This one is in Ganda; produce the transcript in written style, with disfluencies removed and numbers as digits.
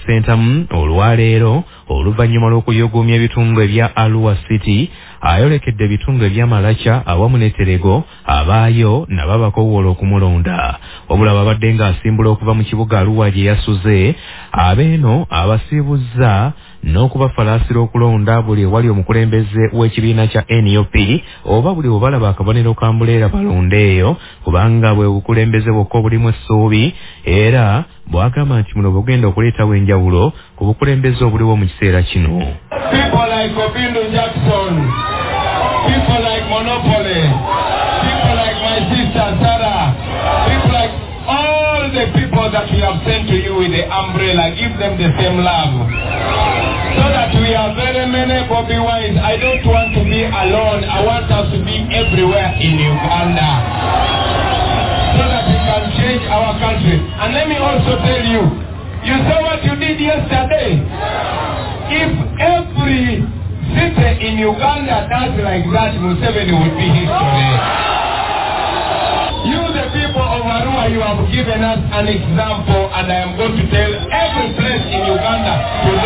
Sentamu olwaleero oluvannyuma lw'okuyugumya ebitundu ebya Arua City ayolekedde ebitundu ebya Malacha awamu ne Terego abaayo nababakowoola okumulonda wabula babadde ng'asimbula okuva mu kibuga Arua gye yasuze abeeno abasiibuzza n'okubafalaasira okulonda buli ewali omukulembeze w'ekibiina kya NUP oba buli obalaba akabonero ka mbuleera balonde eyo kubanga bwe bukulembeze bwokka obulimu essuubi era bwagamba nti muno bugenda okuleetawo enjawulo ku bukulembeze obuliwo mu kiseera kino. People like Obindu Jackson, people like Monopoly, people like my sister Sarah, people like all the people that we have sent to you with the umbrella, give them the same love. So that we are very many Bobby Wines. I don't want to be alone. I want us to be everywhere in Uganda. So that we can change our country. And let me also tell you, you saw what you did yesterday. If every city in Uganda does like that, Museveni would be history. You, the people of Arua, you have given us an example, and I am going to tell every place in Uganda to